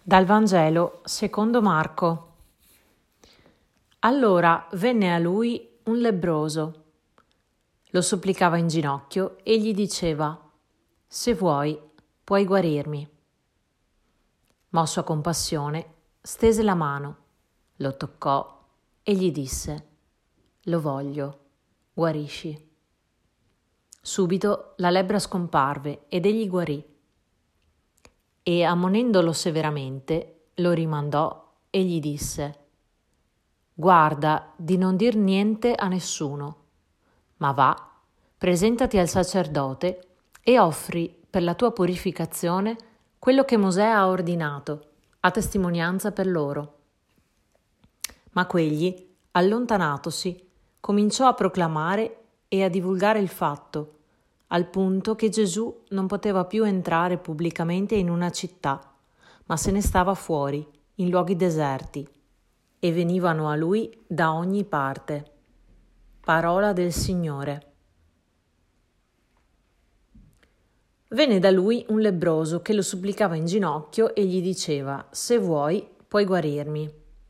Dal Vangelo secondo Marco. Allora venne a lui un lebbroso, lo supplicava in ginocchio e gli diceva: «Se vuoi, puoi guarirmi». Mosso a compassione, stese la mano, lo toccò e gli disse: «Lo voglio, guarisci». Subito la lebbra scomparve ed egli guarì. E ammonendolo severamente, lo rimandò e gli disse: «Guarda di non dir niente a nessuno, ma va, presentati al sacerdote e offri per la tua purificazione quello che Mosè ha ordinato, a testimonianza per loro». Ma quegli, allontanatosi, cominciò a proclamare e a divulgare il fatto, al punto che Gesù non poteva più entrare pubblicamente in una città, ma se ne stava fuori, in luoghi deserti, e venivano a lui da ogni parte. Parola del Signore. Venne da lui un lebbroso che lo supplicava in ginocchio e gli diceva: «Se vuoi, puoi guarirmi».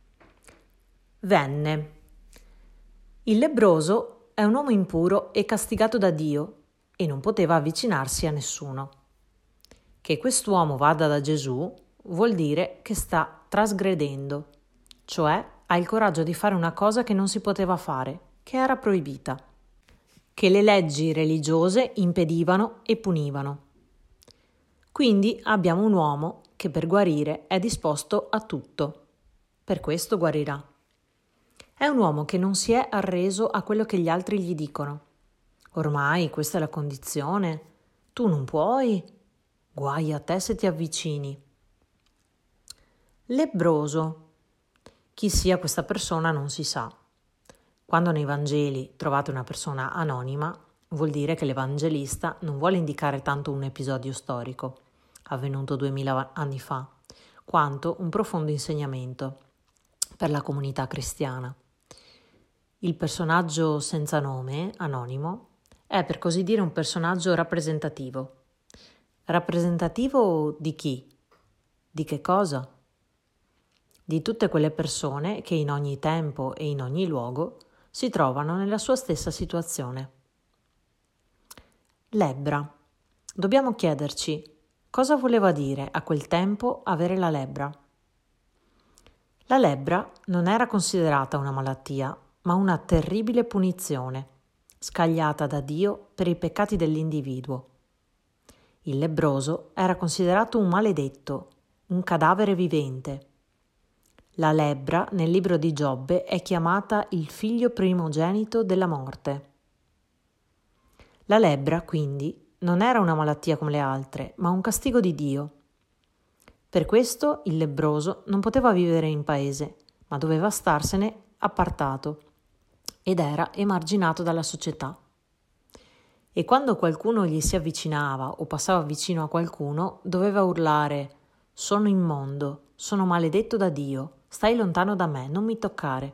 Venne. Il lebbroso è un uomo impuro e castigato da Dio, e non poteva avvicinarsi a nessuno. Che quest'uomo vada da Gesù vuol dire che sta trasgredendo, cioè ha il coraggio di fare una cosa che non si poteva fare, che era proibita, che le leggi religiose impedivano e punivano. Quindi abbiamo un uomo che per guarire è disposto a tutto. Per questo guarirà. È un uomo che non si è arreso a quello che gli altri gli dicono. Ormai questa è la condizione, tu non puoi, guai a te se ti avvicini. Lebbroso. Chi sia questa persona non si sa. Quando nei Vangeli trovate una persona anonima, vuol dire che l'Evangelista non vuole indicare tanto un episodio storico, avvenuto 2000 anni fa, quanto un profondo insegnamento per la comunità cristiana. Il personaggio senza nome, anonimo, è per così dire un personaggio rappresentativo. Rappresentativo di chi? Di che cosa? Di tutte quelle persone che in ogni tempo e in ogni luogo si trovano nella sua stessa situazione. Lebbra. Dobbiamo chiederci cosa voleva dire a quel tempo avere la lebbra. La lebbra non era considerata una malattia, ma una terribile punizione, scagliata da Dio per i peccati dell'individuo. Il lebbroso era considerato un maledetto, un cadavere vivente. La lebbra nel libro di Giobbe è chiamata il figlio primogenito della morte. La lebbra, quindi, non era una malattia come le altre, ma un castigo di Dio. Per questo il lebbroso non poteva vivere in paese, ma doveva starsene appartato ed era emarginato dalla società. E quando qualcuno gli si avvicinava o passava vicino a qualcuno, doveva urlare: «Sono immondo, sono maledetto da Dio, stai lontano da me, non mi toccare».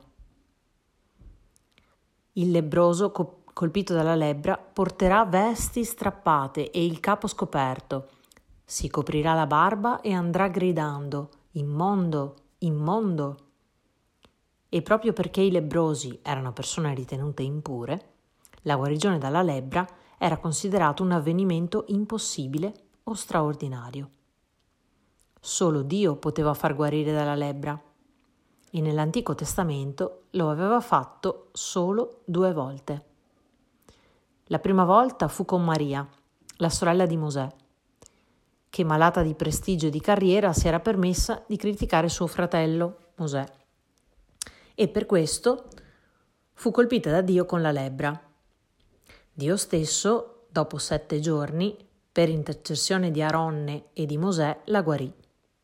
Il lebbroso colpito dalla lebbra porterà vesti strappate e il capo scoperto, si coprirà la barba e andrà gridando: «Immondo, immondo». E proprio perché i lebbrosi erano persone ritenute impure, la guarigione dalla lebbra era considerato un avvenimento impossibile o straordinario. Solo Dio poteva far guarire dalla lebbra, e nell'Antico Testamento lo aveva fatto solo 2 volte. La prima volta fu con Maria, la sorella di Mosè, che malata di prestigio e di carriera si era permessa di criticare suo fratello Mosè. E per questo fu colpita da Dio con la lebbra. Dio stesso, dopo 7 giorni, per intercessione di Aronne e di Mosè, la guarì.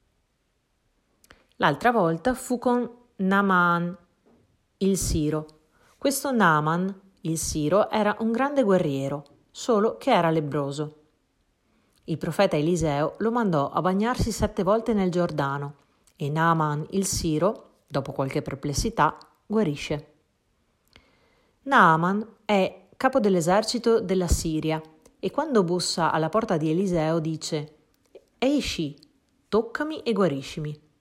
L'altra volta fu con Naaman, il Siro. Questo Naaman, il Siro, era un grande guerriero, solo che era lebbroso. Il profeta Eliseo lo mandò a bagnarsi 7 volte nel Giordano e Naaman, il Siro, dopo qualche perplessità, guarisce. Naaman è capo dell'esercito della Siria e quando bussa alla porta di Eliseo dice: «Esci, toccami e guariscimi».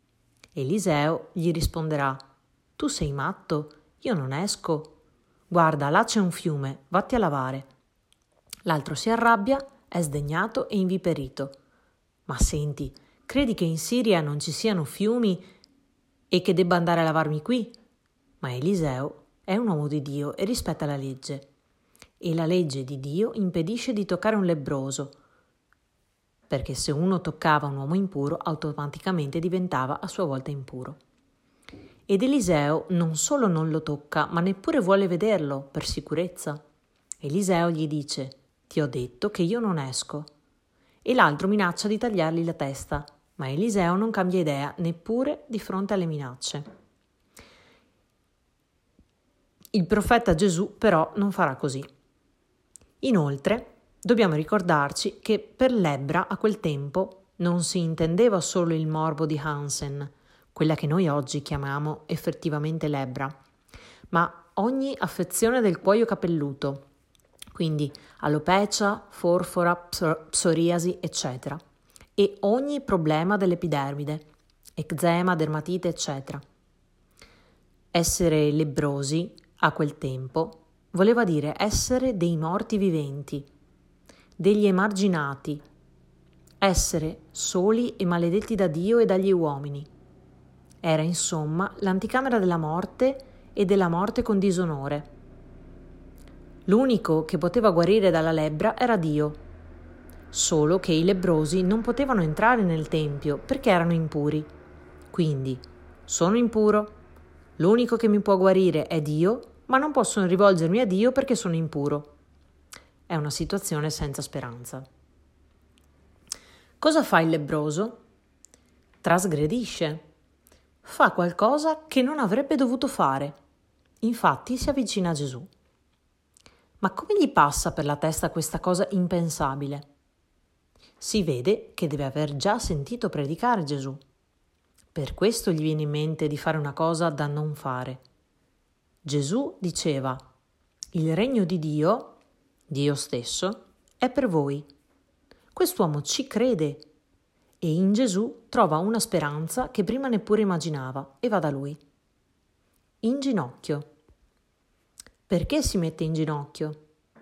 Eliseo gli risponderà: tu sei matto, io non esco. Guarda, là c'è un fiume, vatti a lavare. L'altro si arrabbia, è sdegnato e inviperito. Ma senti, credi che in Siria non ci siano fiumi e che debba andare a lavarmi qui? Ma Eliseo è un uomo di Dio e rispetta la legge. E la legge di Dio impedisce di toccare un lebbroso, perché se uno toccava un uomo impuro, automaticamente diventava a sua volta impuro. Ed Eliseo non solo non lo tocca, ma neppure vuole vederlo, per sicurezza. Eliseo gli dice: ti ho detto che io non esco. E l'altro minaccia di tagliargli la testa, ma Eliseo non cambia idea neppure di fronte alle minacce. Il profeta Gesù però non farà così. Inoltre, dobbiamo ricordarci che per lebbra a quel tempo non si intendeva solo il morbo di Hansen, quella che noi oggi chiamiamo effettivamente lebbra, ma ogni affezione del cuoio capelluto, quindi alopecia, forfora, psoriasi, eccetera, e ogni problema dell'epidermide, eczema, dermatite, eccetera. Essere lebbrosi a quel tempo voleva dire essere dei morti viventi, degli emarginati, essere soli e maledetti da Dio e dagli uomini. Era insomma l'anticamera della morte e della morte con disonore. L'unico che poteva guarire dalla lebbra era Dio, solo che i lebbrosi non potevano entrare nel tempio perché erano impuri. Quindi, sono impuro, l'unico che mi può guarire è Dio, ma non posso rivolgermi a Dio perché sono impuro. È una situazione senza speranza. Cosa fa il lebbroso? Trasgredisce. Fa qualcosa che non avrebbe dovuto fare. Infatti si avvicina a Gesù. Ma come gli passa per la testa questa cosa impensabile? Si vede che deve aver già sentito predicare Gesù. Per questo gli viene in mente di fare una cosa da non fare. Gesù diceva: il regno di Dio, Dio stesso, è per voi. Quest'uomo ci crede e in Gesù trova una speranza che prima neppure immaginava e va da lui. In ginocchio. Perché si mette in ginocchio?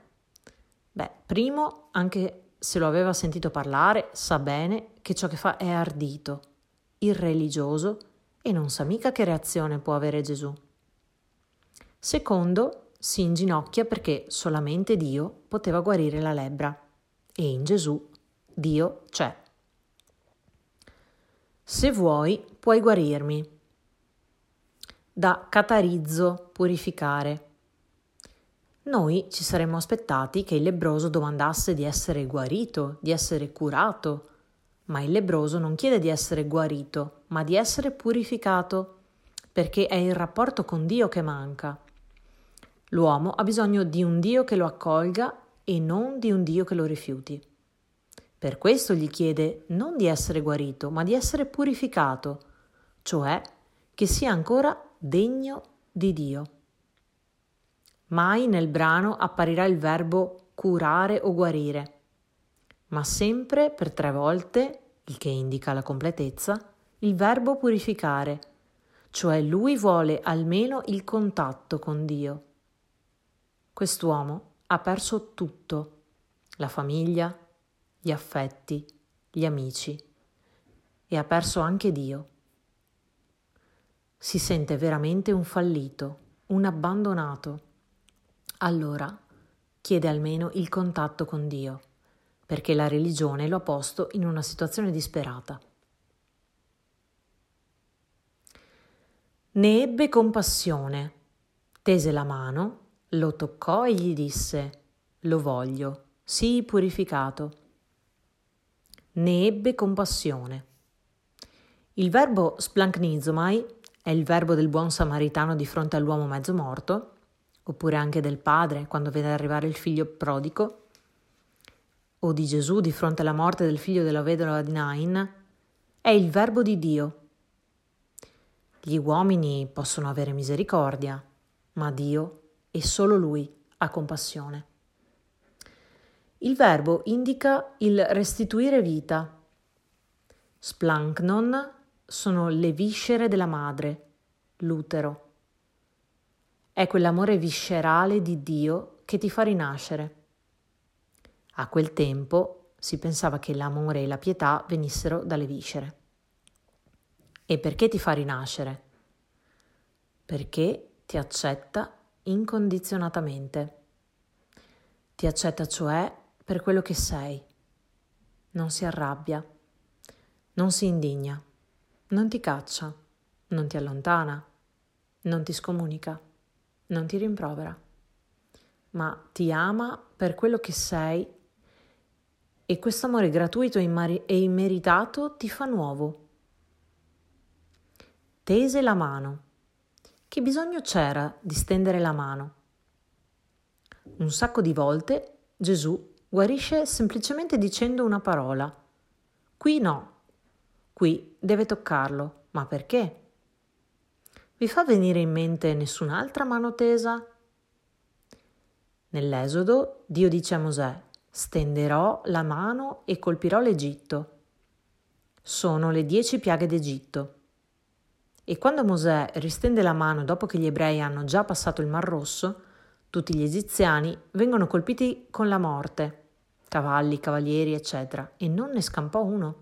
Primo, anche se lo aveva sentito parlare, sa bene che ciò che fa è ardito, irreligioso e non sa mica che reazione può avere Gesù. Secondo, si inginocchia perché solamente Dio poteva guarire la lebbra e in Gesù Dio c'è. Se vuoi, puoi guarirmi. Da catarizzo, purificare. Noi ci saremmo aspettati che il lebbroso domandasse di essere guarito, di essere curato, ma il lebbroso non chiede di essere guarito, ma di essere purificato, perché è il rapporto con Dio che manca. L'uomo ha bisogno di un Dio che lo accolga e non di un Dio che lo rifiuti. Per questo gli chiede non di essere guarito, ma di essere purificato, cioè che sia ancora degno di Dio. Mai nel brano apparirà il verbo curare o guarire, ma sempre per 3 volte, il che indica la completezza, il verbo purificare, cioè lui vuole almeno il contatto con Dio. Quest'uomo ha perso tutto, la famiglia, gli affetti, gli amici, e ha perso anche Dio. Si sente veramente un fallito, un abbandonato. Allora chiede almeno il contatto con Dio, perché la religione lo ha posto in una situazione disperata. Ne ebbe compassione, tese la mano, lo toccò e gli disse: lo voglio, sii purificato. Ne ebbe compassione. Il verbo splanchnizomai è il verbo del buon samaritano di fronte all'uomo mezzo morto, oppure anche del padre quando vede arrivare il figlio prodigo, o di Gesù di fronte alla morte del figlio della vedova di Nain, è il verbo di Dio. Gli uomini possono avere misericordia, ma Dio e solo Lui ha compassione. Il verbo indica il restituire vita. Splanknon sono le viscere della madre, l'utero. È quell'amore viscerale di Dio che ti fa rinascere. A quel tempo si pensava che l'amore e la pietà venissero dalle viscere. E perché ti fa rinascere? Perché ti accetta incondizionatamente. Ti accetta cioè per quello che sei. Non si arrabbia, non si indigna, non ti caccia, non ti allontana, non ti scomunica, non ti rimprovera, ma ti ama per quello che sei e questo amore gratuito e immeritato ti fa nuovo. Tese la mano. Che bisogno c'era di stendere la mano? Un sacco di volte Gesù guarisce semplicemente dicendo una parola. Qui no, qui deve toccarlo. Ma perché? Vi fa venire in mente nessun'altra mano tesa? Nell'Esodo Dio dice a Mosè: stenderò la mano e colpirò l'Egitto. Sono le 10 piaghe d'Egitto. E quando Mosè ristende la mano dopo che gli ebrei hanno già passato il Mar Rosso, tutti gli egiziani vengono colpiti con la morte, cavalli, cavalieri, eccetera, e non ne scampò uno.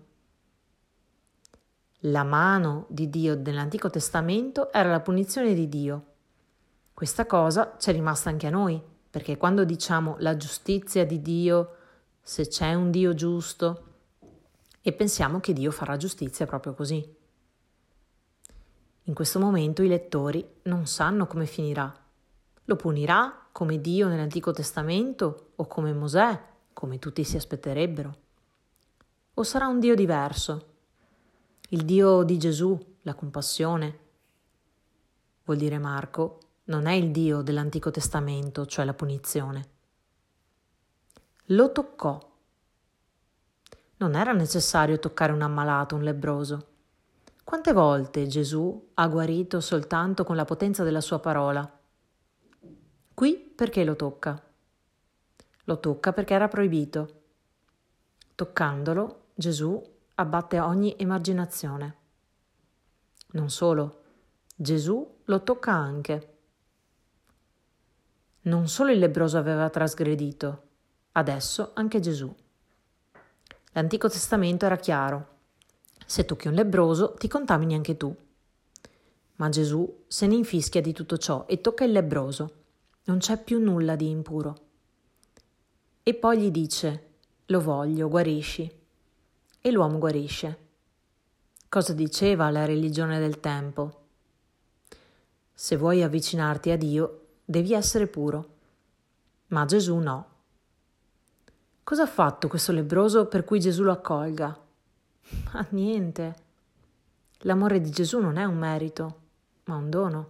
La mano di Dio nell'Antico Testamento era la punizione di Dio. Questa cosa c'è rimasta anche a noi, perché quando diciamo la giustizia di Dio, se c'è un Dio giusto, e pensiamo che Dio farà giustizia proprio così. In questo momento i lettori non sanno come finirà. Lo punirà come Dio nell'Antico Testamento o come Mosè, come tutti si aspetterebbero? O sarà un Dio diverso? Il Dio di Gesù, la compassione? Vuol dire Marco, non è il Dio dell'Antico Testamento, cioè la punizione. Lo toccò. Non era necessario toccare un ammalato, un lebbroso. Quante volte Gesù ha guarito soltanto con la potenza della sua parola? Qui perché lo tocca? Lo tocca perché era proibito. Toccandolo, Gesù abbatte ogni emarginazione. Non solo, Gesù lo tocca anche. Non solo il lebbroso aveva trasgredito, adesso anche Gesù. L'Antico Testamento era chiaro. Se tocchi un lebbroso, ti contamini anche tu. Ma Gesù se ne infischia di tutto ciò e tocca il lebbroso. Non c'è più nulla di impuro. E poi gli dice: lo voglio, guarisci. E l'uomo guarisce. Cosa diceva la religione del tempo? Se vuoi avvicinarti a Dio, devi essere puro. Ma Gesù no. Cosa ha fatto questo lebbroso per cui Gesù lo accolga? Ma niente. L'amore di Gesù non è un merito, ma un dono.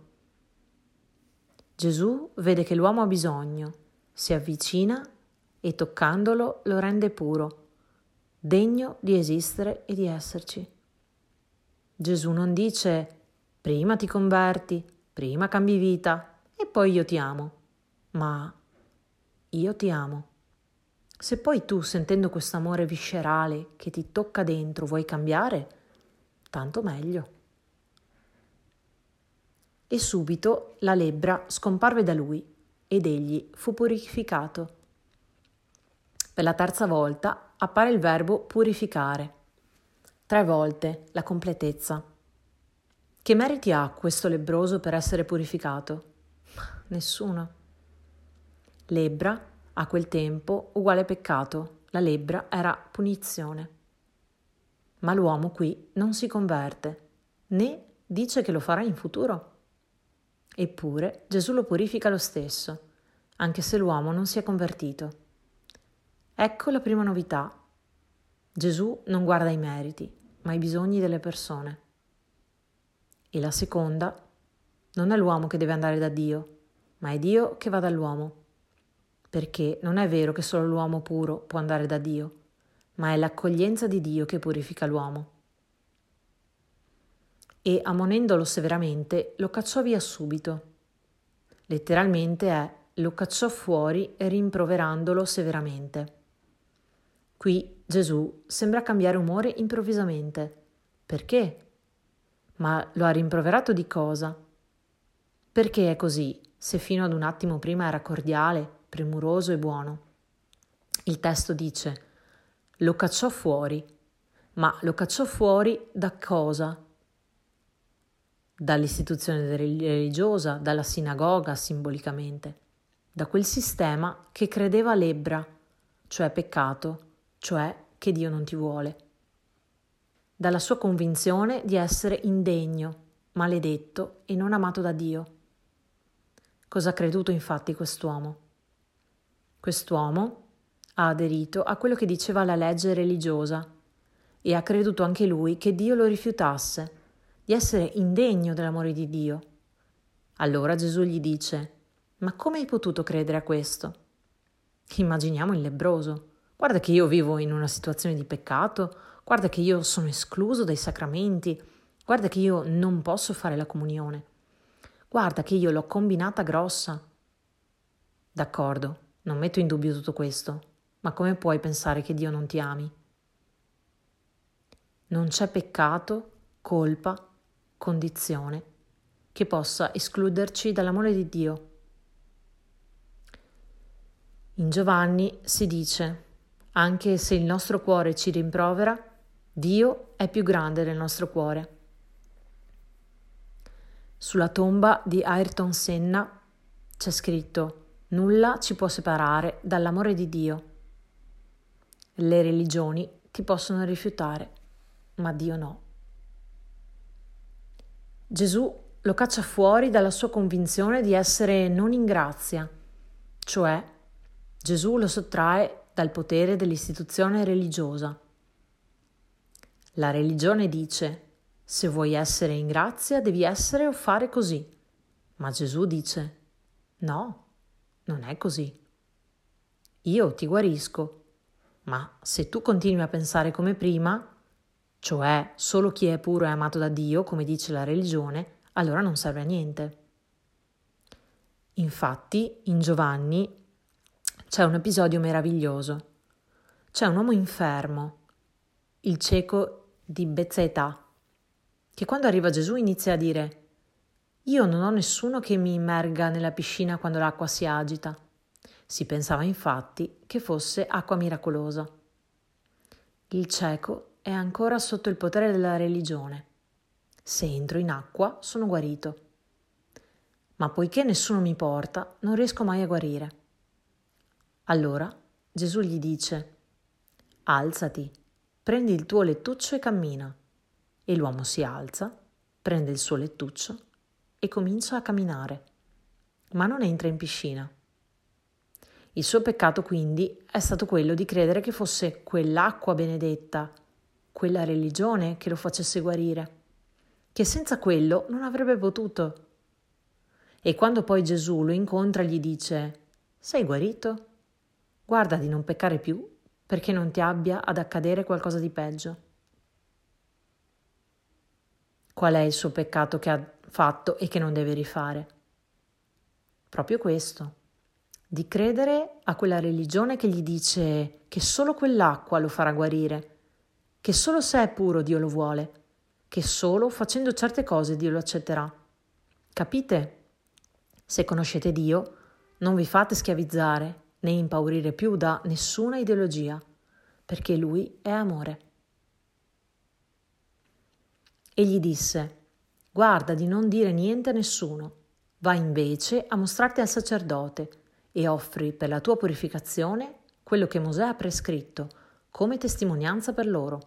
Gesù vede che l'uomo ha bisogno, si avvicina e toccandolo lo rende puro, degno di esistere e di esserci. Gesù non dice: prima ti converti, prima cambi vita e poi io ti amo, ma io ti amo. Se poi tu, sentendo questo amore viscerale che ti tocca dentro, vuoi cambiare, tanto meglio. E subito la lebbra scomparve da lui ed egli fu purificato. Per la terza volta appare il verbo purificare. 3 volte la completezza. Che meriti ha questo lebbroso per essere purificato? Nessuno. Lebbra, a quel tempo, uguale peccato. La lebbra era punizione. Ma l'uomo qui non si converte, né dice che lo farà in futuro. Eppure Gesù lo purifica lo stesso, anche se l'uomo non si è convertito. Ecco la prima novità. Gesù non guarda i meriti, ma i bisogni delle persone. E la seconda, non è l'uomo che deve andare da Dio, ma è Dio che va dall'uomo. Perché non è vero che solo l'uomo puro può andare da Dio, ma è l'accoglienza di Dio che purifica l'uomo. E ammonendolo severamente lo cacciò via subito. Letteralmente lo cacciò fuori rimproverandolo severamente. Qui Gesù sembra cambiare umore improvvisamente. Perché? Ma lo ha rimproverato di cosa? Perché è così, se fino ad un attimo prima era cordiale, premuroso e buono? Il testo dice: lo cacciò fuori. Ma lo cacciò fuori da cosa? Dall'istituzione religiosa, dalla sinagoga simbolicamente, da quel sistema che credeva lebbra, cioè peccato, cioè che Dio non ti vuole, dalla sua convinzione di essere indegno, maledetto e non amato da Dio. Cosa ha creduto infatti quest'uomo? Quest'uomo ha aderito a quello che diceva la legge religiosa e ha creduto anche lui che Dio lo rifiutasse, di essere indegno dell'amore di Dio. Allora Gesù gli dice: ma come hai potuto credere a questo? Immaginiamo il lebbroso. Guarda che io vivo in una situazione di peccato, guarda che io sono escluso dai sacramenti, guarda che io non posso fare la comunione, guarda che io l'ho combinata grossa. D'accordo, non metto in dubbio tutto questo, ma come puoi pensare che Dio non ti ami? Non c'è peccato, colpa, condizione che possa escluderci dall'amore di Dio. In Giovanni si dice: anche se il nostro cuore ci rimprovera, Dio è più grande del nostro cuore. Sulla tomba di Ayrton Senna c'è scritto: nulla ci può separare dall'amore di Dio. Le religioni ti possono rifiutare, ma Dio no. Gesù lo caccia fuori dalla sua convinzione di essere non in grazia, cioè Gesù lo sottrae dal potere dell'istituzione religiosa. La religione dice: se vuoi essere in grazia devi essere o fare così, ma Gesù dice: no, non è così. Io ti guarisco, ma se tu continui a pensare come prima, cioè solo chi è puro è amato da Dio, come dice la religione, allora non serve a niente. Infatti, in Giovanni c'è un episodio meraviglioso. C'è un uomo infermo, il cieco di Betsaida, che quando arriva Gesù inizia a dire: io non ho nessuno che mi immerga nella piscina quando l'acqua si agita. Si pensava infatti che fosse acqua miracolosa. Il cieco è ancora sotto il potere della religione. Se entro in acqua sono guarito. Ma poiché nessuno mi porta, non riesco mai a guarire. Allora Gesù gli dice: alzati, prendi il tuo lettuccio e cammina. E l'uomo si alza, prende il suo lettuccio e comincia a camminare, ma non entra in piscina. Il suo peccato quindi è stato quello di credere che fosse quell'acqua benedetta, quella religione che lo facesse guarire, che senza quello non avrebbe potuto. E quando poi Gesù lo incontra gli dice: sei guarito? Guarda di non peccare più, perché non ti abbia ad accadere qualcosa di peggio. Qual è il suo peccato che ha fatto e che non deve rifare? Proprio questo, di credere a quella religione che gli dice che solo quell'acqua lo farà guarire, che solo se è puro Dio lo vuole, che solo facendo certe cose Dio lo accetterà. Capite? Se conoscete Dio, non vi fate schiavizzare né impaurire più da nessuna ideologia, perché Lui è amore. E gli disse: guarda di non dire niente a nessuno, va invece a mostrarti al sacerdote e offri per la tua purificazione quello che Mosè ha prescritto come testimonianza per loro.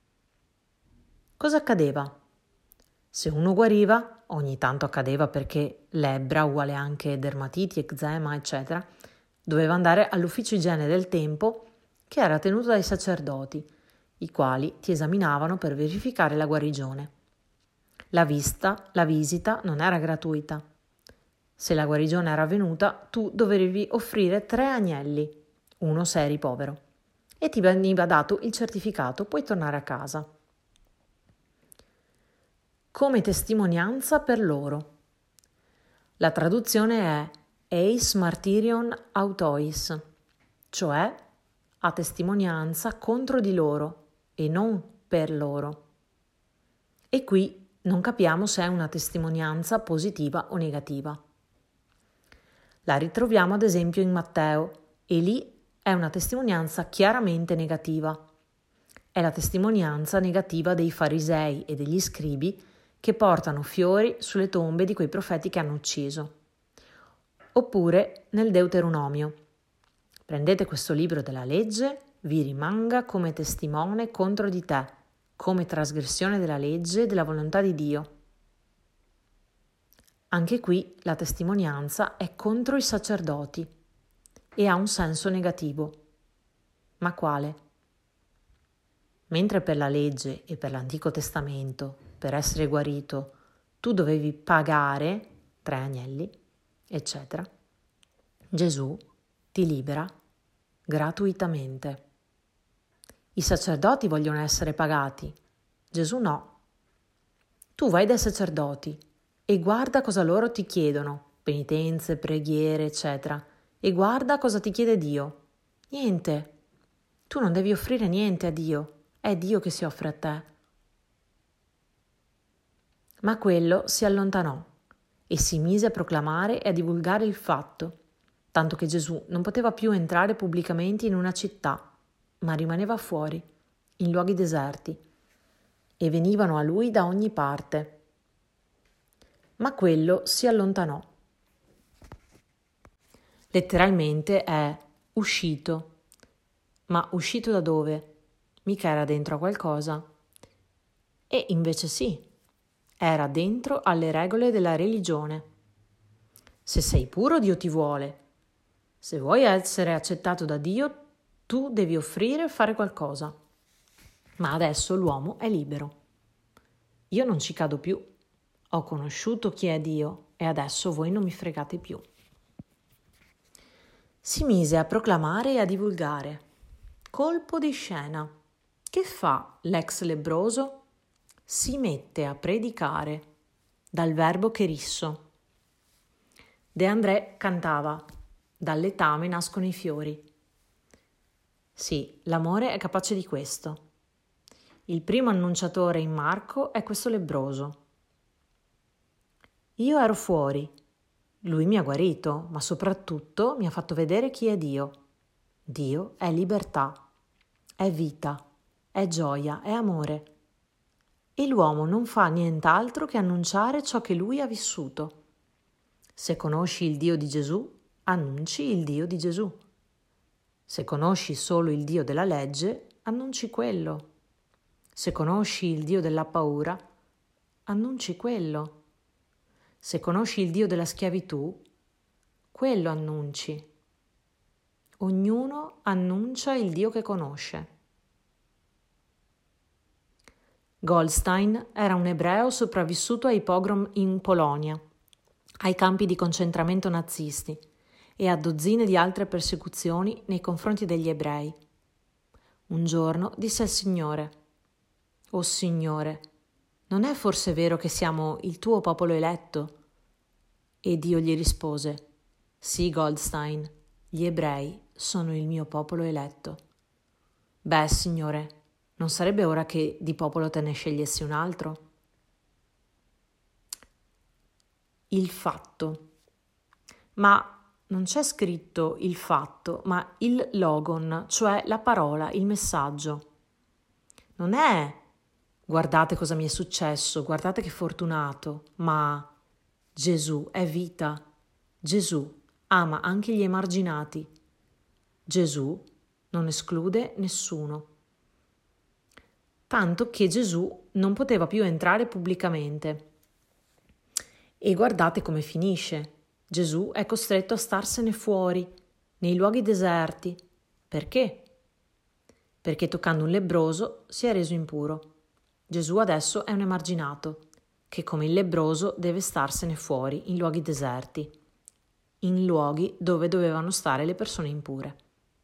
Cosa accadeva? Se uno guariva, ogni tanto accadeva perché lebbra uguale anche dermatiti, eczema, eccetera, doveva andare all'ufficio igiene del tempo che era tenuto dai sacerdoti, i quali ti esaminavano per verificare la guarigione. La visita non era gratuita. Se la guarigione era avvenuta, tu dovevi offrire 3 agnelli, uno se eri povero, e ti veniva dato il certificato, puoi tornare a casa. Come testimonianza per loro. La traduzione è eis martyrion autois, cioè a testimonianza contro di loro e non per loro. E qui non capiamo se è una testimonianza positiva o negativa. La ritroviamo ad esempio in Matteo e lì è una testimonianza chiaramente negativa. È la testimonianza negativa dei farisei e degli scribi che portano fiori sulle tombe di quei profeti che hanno ucciso. Oppure nel Deuteronomio: prendete questo libro della legge, vi rimanga come testimone contro di te, come trasgressione della legge e della volontà di Dio. Anche qui la testimonianza è contro i sacerdoti e ha un senso negativo. Ma quale? Mentre per la legge e per l'Antico Testamento, per essere guarito, tu dovevi pagare 3 agnelli, eccetera, Gesù ti libera gratuitamente. I sacerdoti vogliono essere pagati, Gesù no. Tu vai dai sacerdoti e guarda cosa loro ti chiedono, penitenze, preghiere, eccetera, e guarda cosa ti chiede Dio. Niente. Tu non devi offrire niente a Dio, è Dio che si offre a te. Ma quello si allontanò e si mise a proclamare e a divulgare il fatto, tanto che Gesù non poteva più entrare pubblicamente in una città, ma rimaneva fuori, in luoghi deserti, e venivano a lui da ogni parte. Ma quello si allontanò. Letteralmente è uscito. Ma uscito da dove? Mica era dentro a qualcosa. E invece sì, era dentro alle regole della religione. Se sei puro, Dio ti vuole. Se vuoi essere accettato da Dio, tu devi offrire e fare qualcosa. Ma adesso l'uomo è libero. Io non ci cado più. Ho conosciuto chi è Dio e adesso voi non mi fregate più. Si mise a proclamare e a divulgare. Colpo di scena. Che fa l'ex lebbroso? Si mette a predicare, dal verbo cherisso. De André cantava: dal letame nascono i fiori. Sì, l'amore è capace di questo. Il primo annunciatore in Marco è questo lebbroso. Io ero fuori, lui mi ha guarito, ma soprattutto mi ha fatto vedere chi è Dio. Dio è libertà, è vita, è gioia, è amore. E l'uomo non fa nient'altro che annunciare ciò che lui ha vissuto. Se conosci il Dio di Gesù, annunci il Dio di Gesù. Se conosci solo il Dio della legge, annunci quello. Se conosci il Dio della paura, annunci quello. Se conosci il Dio della schiavitù, quello annunci. Ognuno annuncia il Dio che conosce. Goldstein era un ebreo sopravvissuto ai pogrom in Polonia, ai campi di concentramento nazisti e a dozzine di altre persecuzioni nei confronti degli ebrei. Un giorno disse al Signore: «O Signore, non è forse vero che siamo il tuo popolo eletto?» E Dio gli rispose: «Sì, Goldstein, gli ebrei sono il mio popolo eletto». «Beh, Signore, non sarebbe ora che di popolo te ne scegliessi un altro?» Il fatto. Ma non c'è scritto il fatto, ma il logon, cioè la parola, il messaggio. Non è guardate cosa mi è successo, guardate che fortunato, ma Gesù è vita. Gesù ama anche gli emarginati. Gesù non esclude nessuno. Tanto che Gesù non poteva più entrare pubblicamente. E guardate come finisce. Gesù è costretto a starsene fuori, nei luoghi deserti. Perché? Perché toccando un lebbroso si è reso impuro. Gesù adesso è un emarginato, che come il lebbroso deve starsene fuori in luoghi deserti, in luoghi dove dovevano stare le persone impure.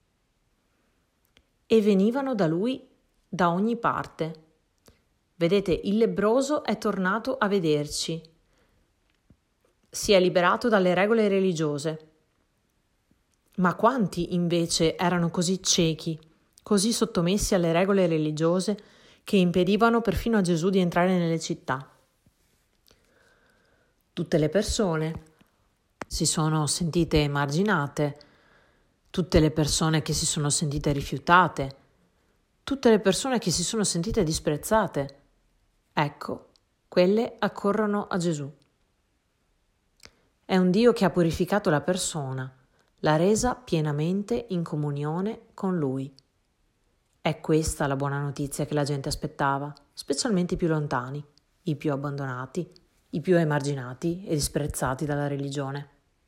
E venivano da lui da ogni parte. Vedete, il lebbroso è tornato a vederci, si è liberato dalle regole religiose. Ma quanti invece erano così ciechi, così sottomessi alle regole religiose che impedivano perfino a Gesù di entrare nelle città? Tutte le persone si sono sentite emarginate, tutte le persone che si sono sentite rifiutate, tutte le persone che si sono sentite disprezzate. Ecco, quelle accorrono a Gesù. È un Dio che ha purificato la persona, l'ha resa pienamente in comunione con Lui. È questa la buona notizia che la gente aspettava, specialmente i più lontani, i più abbandonati, i più emarginati e disprezzati dalla religione.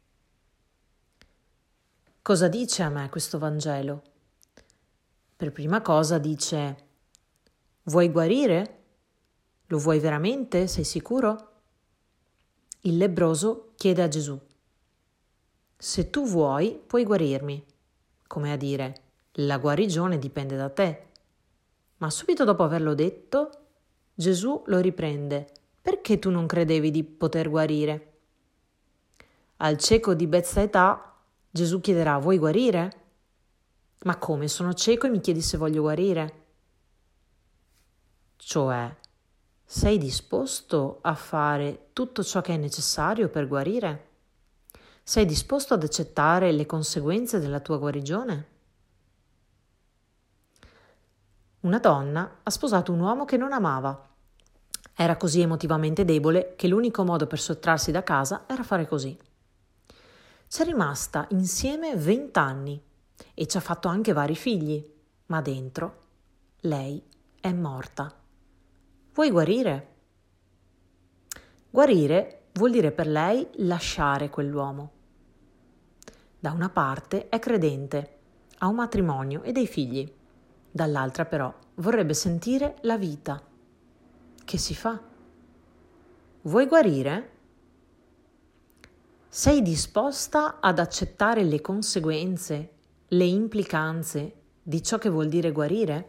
Cosa dice a me questo Vangelo? Per prima cosa dice: vuoi guarire? Lo vuoi veramente? Sei sicuro? Il lebbroso chiede a Gesù: se tu vuoi, puoi guarirmi. Come a dire, la guarigione dipende da te. Ma subito dopo averlo detto, Gesù lo riprende: perché tu non credevi di poter guarire? Al cieco di Betsaida Gesù chiederà: vuoi guarire? Ma come, sono cieco e mi chiedi se voglio guarire? Cioè, sei disposto a fare tutto ciò che è necessario per guarire? Sei disposto ad accettare le conseguenze della tua guarigione? Una donna ha sposato un uomo che non amava. Era così emotivamente debole che l'unico modo per sottrarsi da casa era fare così. C'è rimasta insieme 20 anni e ci ha fatto anche vari figli, ma dentro lei è morta. Vuoi guarire? Guarire vuol dire per lei lasciare quell'uomo. Da una parte è credente, ha un matrimonio e dei figli, dall'altra però vorrebbe sentire la vita. Che si fa? Vuoi guarire? Sei disposta ad accettare le conseguenze, le implicanze di ciò che vuol dire guarire?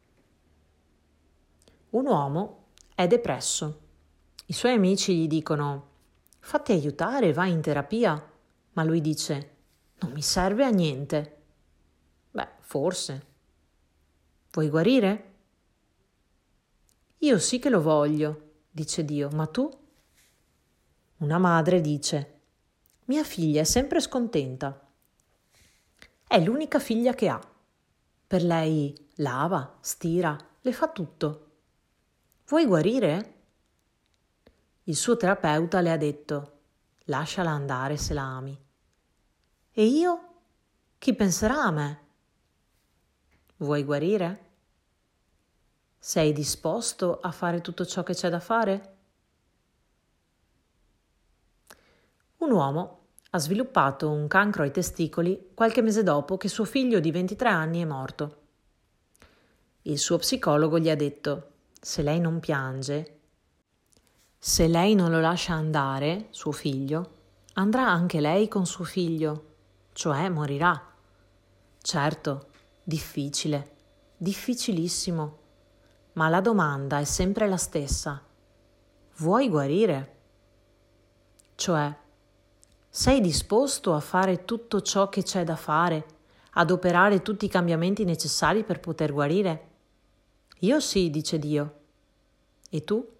Un uomo è depresso. I suoi amici gli dicono: fatti aiutare, vai in terapia. Ma lui dice: non mi serve a niente. Beh, forse. Vuoi guarire? Io sì che lo voglio, dice Dio, ma tu? Una madre dice: mia figlia è sempre scontenta. È l'unica figlia che ha. Per lei lava, stira, le fa tutto. Vuoi guarire? Il suo terapeuta le ha detto: lasciala andare se la ami. E io? Chi penserà a me? Vuoi guarire? Sei disposto a fare tutto ciò che c'è da fare? Un uomo ha sviluppato un cancro ai testicoli qualche mese dopo che suo figlio di 23 anni è morto. Il suo psicologo gli ha detto: se lei non piange, se lei non lo lascia andare, suo figlio, andrà anche lei con suo figlio, cioè morirà. Certo, difficile, difficilissimo, ma la domanda è sempre la stessa: vuoi guarire? Cioè, sei disposto a fare tutto ciò che c'è da fare, ad operare tutti i cambiamenti necessari per poter guarire? Io sì, dice Dio. E tu?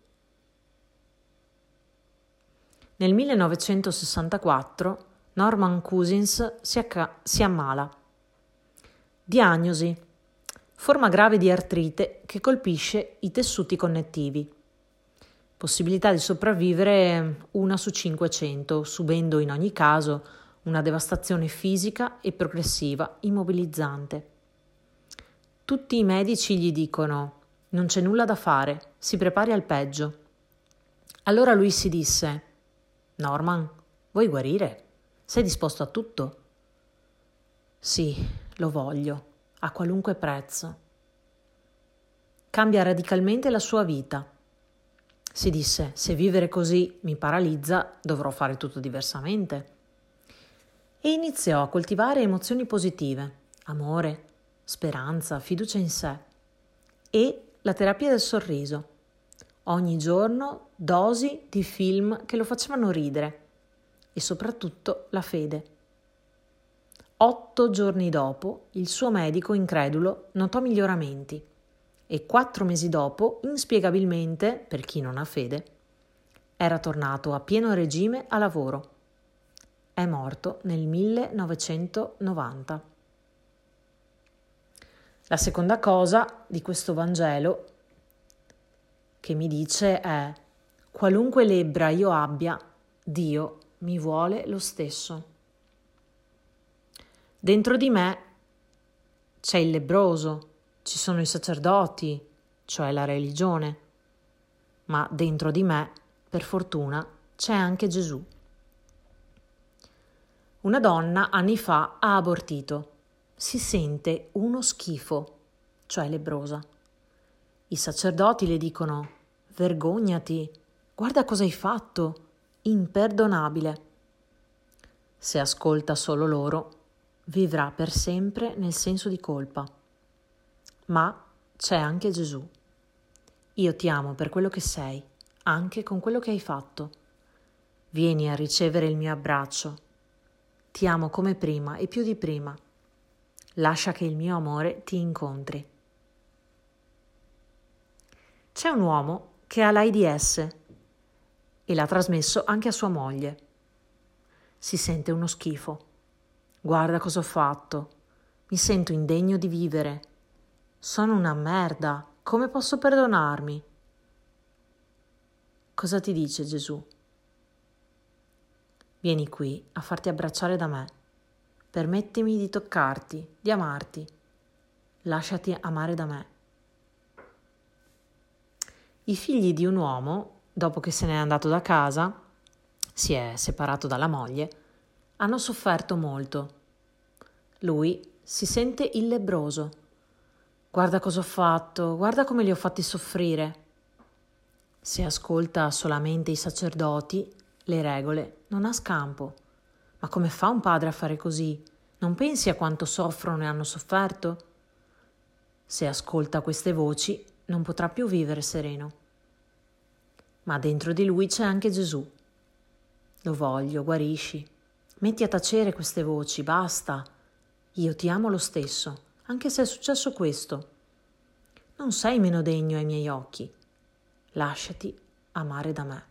Nel 1964 Norman Cousins si ammala. Diagnosi: forma grave di artrite che colpisce i tessuti connettivi. Possibilità di sopravvivere 1 su 500, subendo in ogni caso una devastazione fisica e progressiva immobilizzante. Tutti i medici gli dicono: non c'è nulla da fare, si prepari al peggio. Allora lui si disse: Norman, vuoi guarire? Sei disposto a tutto? Sì, lo voglio, a qualunque prezzo. Cambia radicalmente la sua vita. Si disse: se vivere così mi paralizza, dovrò fare tutto diversamente. E iniziò a coltivare emozioni positive, amore, speranza, fiducia in sé e la terapia del sorriso. Ogni giorno dosi di film che lo facevano ridere e soprattutto la fede. 8 giorni dopo, il suo medico, incredulo, notò miglioramenti e 4 mesi dopo, inspiegabilmente, per chi non ha fede, Era tornato a pieno regime a lavoro. È morto nel 1990. La seconda cosa di questo Vangelo che mi dice è: qualunque lebbra io abbia, Dio mi vuole lo stesso. Dentro di me c'è il lebbroso, ci sono i sacerdoti, cioè la religione, ma dentro di me, per fortuna, c'è anche Gesù. Una donna anni fa ha abortito. Si sente uno schifo, cioè lebbrosa. I sacerdoti le dicono: vergognati, guarda cosa hai fatto, imperdonabile. Se ascolta solo loro, vivrà per sempre nel senso di colpa. Ma c'è anche Gesù. Io ti amo per quello che sei, anche con quello che hai fatto. Vieni a ricevere il mio abbraccio. Ti amo come prima e più di prima. Lascia che il mio amore ti incontri. C'è un uomo che ha l'AIDS e l'ha trasmesso anche a sua moglie. Si sente uno schifo. Guarda cosa ho fatto. Mi sento indegno di vivere. Sono una merda. Come posso perdonarmi? Cosa ti dice Gesù? Vieni qui a farti abbracciare da me. Permettimi di toccarti, di amarti. Lasciati amare da me. I figli di un uomo, dopo che se n'è andato da casa, si è separato dalla moglie, hanno sofferto molto. Lui si sente il lebbroso. Guarda cosa ho fatto, guarda come li ho fatti soffrire. Se ascolta solamente i sacerdoti, le regole, non ha scampo. Ma come fa un padre a fare così? Non pensi a quanto soffrono e hanno sofferto? Se ascolta queste voci, non potrà più vivere sereno. Ma dentro di lui c'è anche Gesù. Lo voglio, guarisci. Metti a tacere queste voci, basta. Io ti amo lo stesso, anche se è successo questo. Non sei meno degno ai miei occhi. Lasciati amare da me.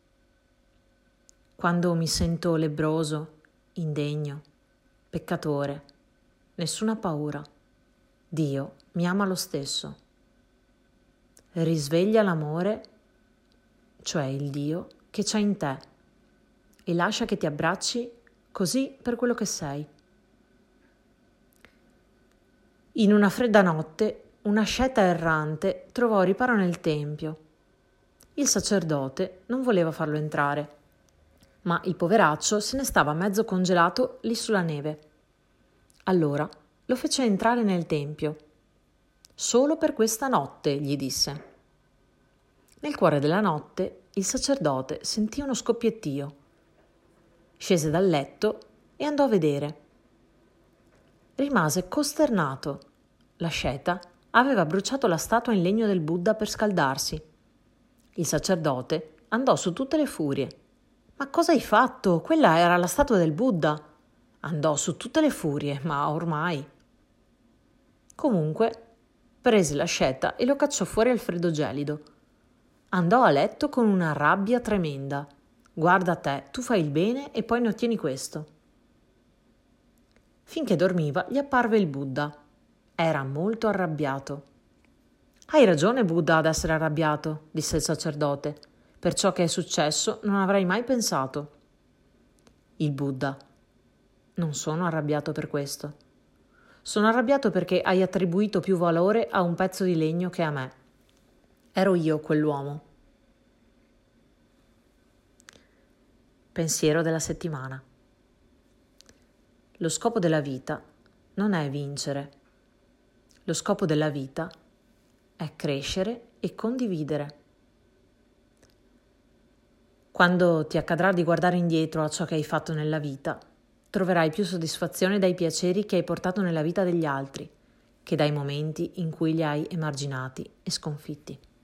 Quando mi sento lebbroso, indegno, peccatore, nessuna paura. Dio mi ama lo stesso. Risveglia l'amore, cioè il Dio che c'è in te, e lascia che ti abbracci così per quello che sei. In una fredda notte, una sceta errante trovò riparo nel tempio. Il sacerdote non voleva farlo entrare, ma il poveraccio se ne stava mezzo congelato lì sulla neve. Allora lo fece entrare nel tempio. Solo per questa notte, gli disse. Nel cuore della notte il sacerdote sentì uno scoppiettio. Scese dal letto e andò a vedere. Rimase costernato. La sceta aveva bruciato la statua in legno del Buddha per scaldarsi. Il sacerdote andò su tutte le furie. Ma cosa hai fatto? Quella era la statua del Buddha. Andò su tutte le furie, ma ormai. Comunque, prese l'ascetta e lo cacciò fuori al freddo gelido. Andò a letto con una rabbia tremenda. Guarda te, tu fai il bene e poi ne ottieni questo. Finché dormiva gli apparve il Buddha. Era molto arrabbiato. Hai ragione, Buddha, ad essere arrabbiato, disse il sacerdote. Per ciò che è successo non avrei mai pensato. Il Buddha. Non sono arrabbiato per questo. Sono arrabbiato perché hai attribuito più valore a un pezzo di legno che a me. Ero io quell'uomo. Pensiero della settimana. Lo scopo della vita non è vincere. Lo scopo della vita è crescere e condividere. Quando ti accadrà di guardare indietro a ciò che hai fatto nella vita, troverai più soddisfazione dai piaceri che hai portato nella vita degli altri che dai momenti in cui li hai emarginati e sconfitti.